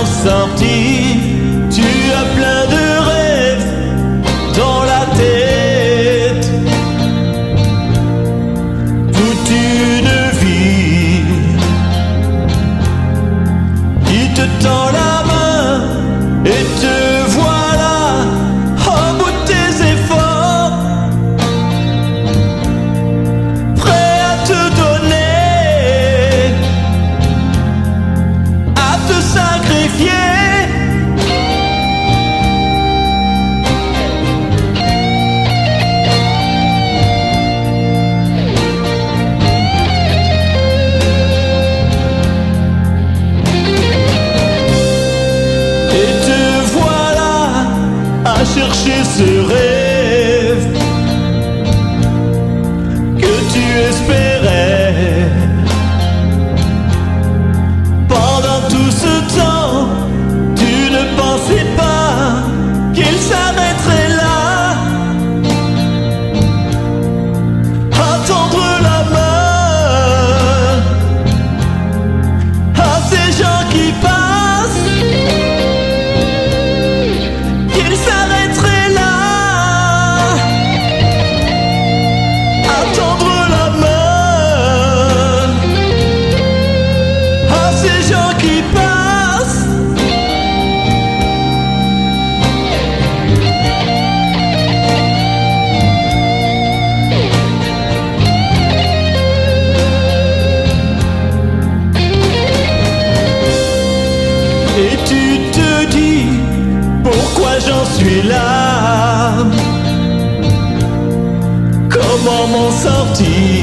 sortir. Tu as plein de rêves dans la tête, toute une vie qui te tend la main et te voilà au bout de tes efforts, prêt à te donner, à te sacrifier. Chercher ce rêve que tu espérais. Pendant tout ce temps, tu ne pensais pas qu'il s'arrêterait là. À tendre la main à ces gens qui passent, qu'ils s'arrêteraient là. À tendre la main à ces gens qui passent. Et tu te dis, pourquoi j'en suis là? Comment m'en sortir?